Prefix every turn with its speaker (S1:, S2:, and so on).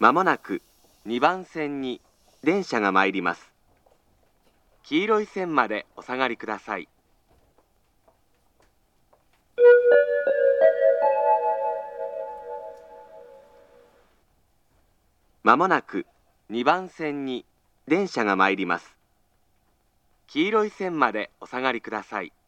S1: まもなく2番線に電車が参ります。黄色い線までお下がりください。まもなく2番線に電車が参ります。黄色い線までお下がりください。